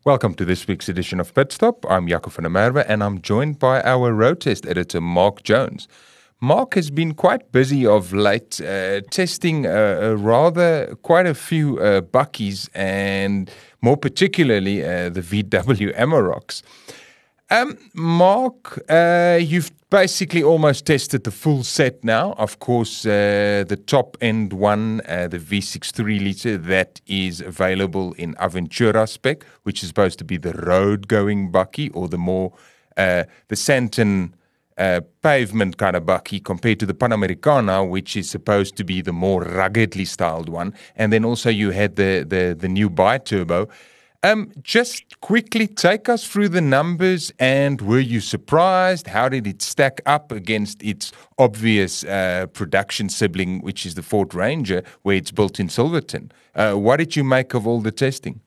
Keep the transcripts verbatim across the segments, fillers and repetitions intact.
Welcome to this week's edition of Pit Stop. I'm Jaco van der Merwe and I'm joined by our road test editor, Mark Jones. Mark has been quite busy of late uh, testing uh, rather quite a few uh, buckies and more particularly uh, the V W Amaroks. Um, Mark, uh, you've basically almost tested the full set now. Of course, uh, the top-end one, uh, the V six three litre, that is available in Aventura spec, which is supposed to be the road-going bucky or the more, uh, the Santon uh, pavement kind of bucky compared to the Panamericana, which is supposed to be the more ruggedly styled one. And then also you had the, the, the new bi-turbo. Um, just quickly take us through the numbers and were you surprised? How did it stack up against its obvious uh, production sibling, which is the Ford Ranger, where it's built in Silverton? Uh, what did you make of all the testing?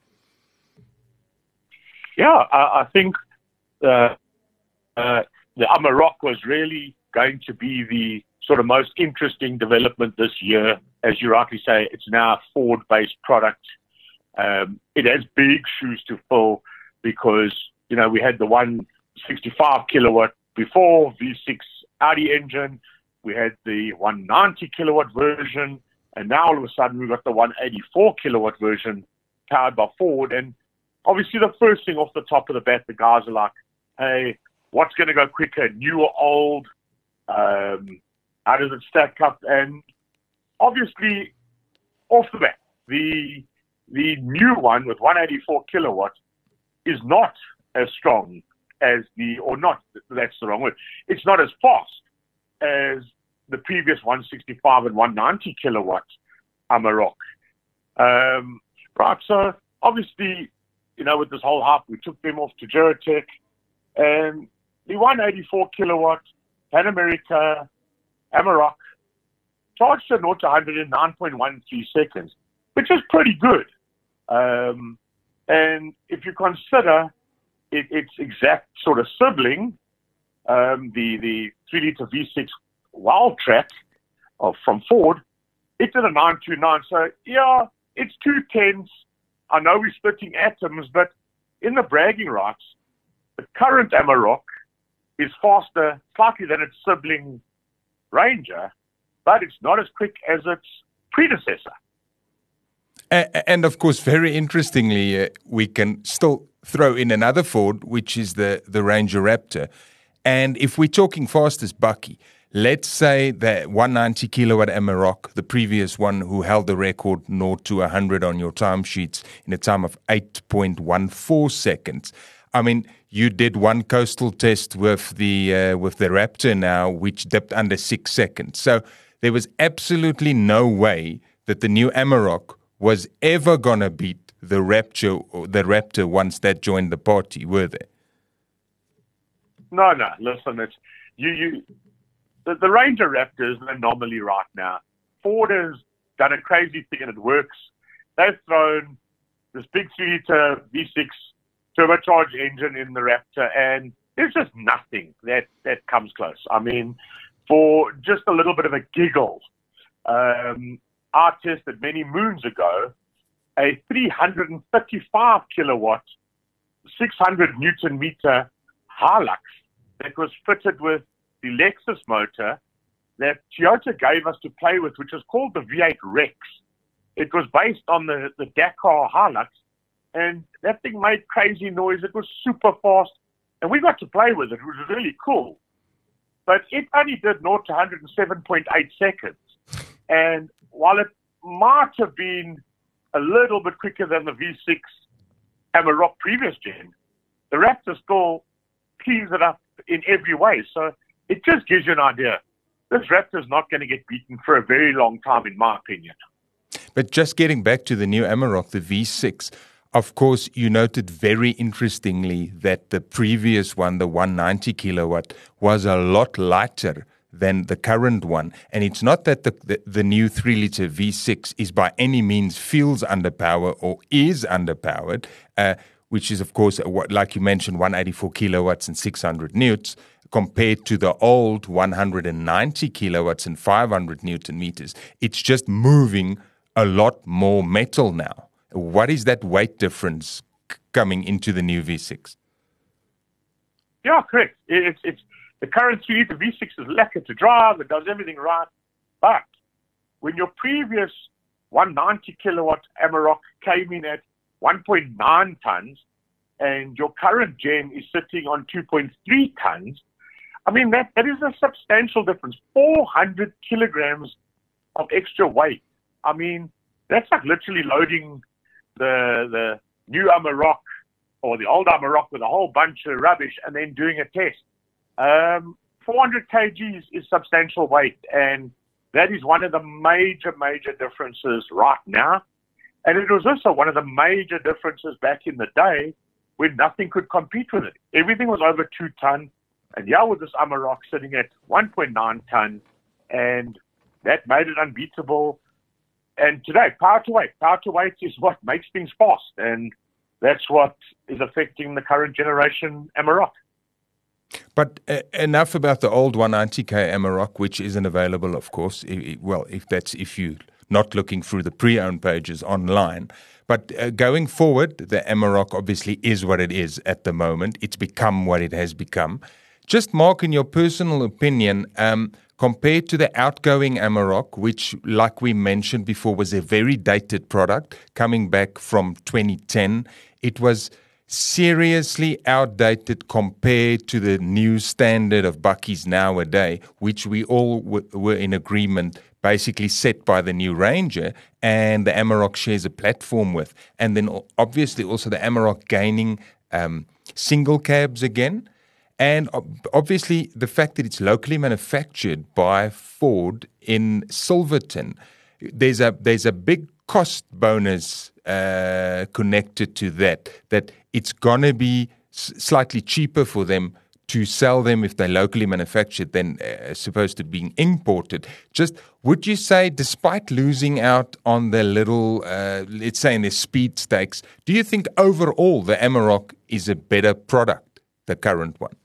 Yeah, I, I think uh, uh, the Amarok was really going to be the sort of most interesting development this year. As you rightly say, it's now a Ford-based product. Um, it has big shoes to fill because, you know, we had the one sixty-five kilowatt before V six Audi engine. We had the one ninety kilowatt version. And now all of a sudden we've got the one eighty-four kilowatt version powered by Ford. And obviously the first thing off the top of the bat, the guys are like, hey, what's going to go quicker, new or old? Um, how does it stack up? And obviously off the bat, the The new one with one eighty-four kilowatt is not as strong as the, or not, that's the wrong word. It's not as fast as the previous one sixty-five and one ninety kilowatt Amarok. Um, right, so obviously, you know, with this whole hype, we took them off to Geratech, and the one eighty-four kilowatt Pan America Amarok charged a zero to one hundred in nine point one three seconds, which is pretty good. Um, and if you consider it, its exact sort of sibling, um, the, the three litre V six Wildtrak of, from Ford, it did a nine two nine. So, yeah, it's two tenths. I know we're splitting atoms, but in the bragging rights, the current Amarok is faster slightly than its sibling Ranger, but it's not as quick as its predecessor. And of course, very interestingly, uh, we can still throw in another Ford, which is the, the Ranger Raptor. And if we're talking fastest bucky, let's say the one ninety kilowatt Amarok, the previous one who held the record zero to one hundred on your timesheets in a time of eight point one four seconds. I mean, you did one coastal test with the uh, with the Raptor now, which dipped under six seconds. So there was absolutely no way that the new Amarok was ever going to beat the Raptor, the Raptor once that joined the party, were they? No, no. Listen, it's you. You the, the Ranger Raptor is an anomaly right now. Ford has done a crazy thing and it works. They've thrown this big three litre V six turbocharged engine in the Raptor, and there's just nothing that that comes close. I mean, for just a little bit of a giggle. Um, I tested many moons ago a three hundred thirty-five kilowatt, six hundred newton meter Hilux that was fitted with the Lexus motor that Toyota gave us to play with, which was called the V eight Rex. It was based on the, the Dakar Hilux, and that thing made crazy noise. It was super fast, and we got to play with it. It was really cool. But it only did zero to one hundred seven point eight seconds. And while it might have been a little bit quicker than the V six Amarok previous gen, the Raptor still cleans it up in every way. So it just gives you an idea. This Raptor is not going to get beaten for a very long time, in my opinion. But just getting back to the new Amarok, the V six, of course, you noted very interestingly that the previous one, the one ninety kilowatt, was a lot lighter than the current one. And it's not that the, the, the new three litre V six is by any means feels underpowered or is underpowered, uh, which is, of course, what, like you mentioned, one eighty-four kilowatts and six hundred newts, compared to the old one ninety kilowatts and five hundred newton meters. It's just moving a lot more metal now. What is that weight difference coming into the new V six. Yeah, correct. It's it's the current three liter V six is lekker to drive. It does everything right. But when your previous one hundred ninety kilowatt Amarok came in at one point nine tons, and your current gen is sitting on two point three tons, I mean, that, that is a substantial difference. four hundred kilograms of extra weight. I mean, that's like literally loading the the new Amarok or the old Amarok with a whole bunch of rubbish and then doing a test. Um, four hundred kilograms is substantial weight, and that is one of the major, major differences right now. And it was also one of the major differences back in the day when nothing could compete with it. Everything was over two ton. And yeah, with this Amarok sitting at one point nine ton, and that made it unbeatable. And today, power to weight. Power to weight is what makes things fast, and that's what is affecting the current generation Amarok. But uh, enough about the old one ninety K Amarok, which isn't available, of course. If, well, if that's if you're not looking through the pre-owned pages online. But uh, going forward, the Amarok obviously is what it is at the moment. It's become what it has become. Just, Mark, in your personal opinion, um, compared to the outgoing Amarok, which, like we mentioned before, was a very dated product coming back from twenty ten, it was seriously outdated compared to the new standard of bakkies nowadays, which we all w- were in agreement basically set by the new Ranger, and the Amarok shares a platform with. And then obviously also the Amarok gaining um, single cabs again. And obviously, the fact that it's locally manufactured by Ford in Silverton, there's a there's a big cost bonus uh, connected to that. That it's gonna be s- slightly cheaper for them to sell them if they're locally manufactured than uh, supposed to being imported. Just would you say, despite losing out on the little, uh, let's say in the speed stakes, do you think overall the Amarok is a better product, the current one?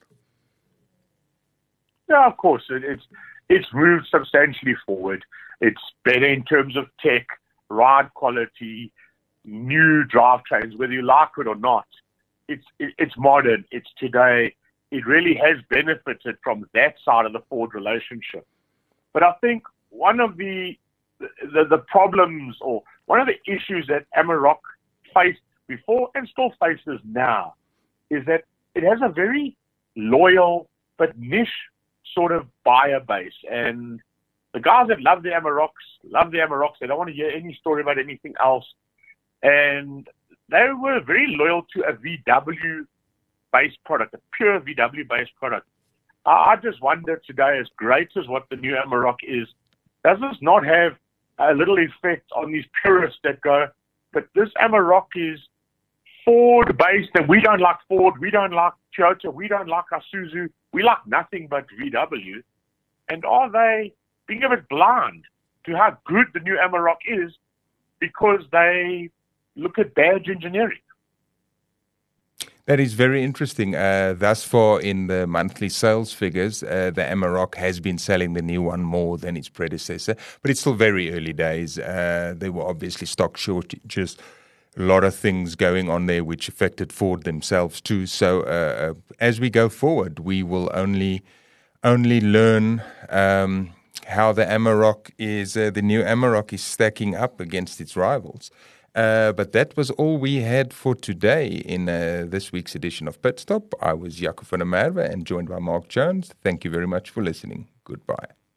Yeah, of course. It, it's it's moved substantially forward. It's better in terms of tech, ride quality, new drivetrains, whether you like it or not. It's it, it's modern. It's today. It really has benefited from that side of the Ford relationship. But I think one of the the, the problems or one of the issues that Amarok faced before and still faces now is that it has a very loyal but niche sort of buyer base. And the guys that love the Amaroks, love the Amaroks. They don't want to hear any story about anything else. And they were very loyal to a V W-based product, a pure V W-based product. I just wonder today, as great as what the new Amarok is, does this not have a little effect on these purists that go, but this Amarok is Ford-based, and we don't like Ford, we don't like Toyota, we don't like Isuzu, we like nothing but V W. And are they being a bit blind to how good the new Amarok is because they look at badge engineering? That is very interesting. Uh, thus far in the monthly sales figures, uh, the Amarok has been selling the new one more than its predecessor, but it's still very early days. Uh, there were obviously stock shortages, a lot of things going on there which affected Ford themselves too. So uh, as we go forward, we will only only learn um, how the Amarok is, uh, the new Amarok is stacking up against its rivals. Uh, but that was all we had for today in uh, this week's edition of Pit Stop. I was Jaco van der Merwe and joined by Mark Jones. Thank you very much for listening. Goodbye.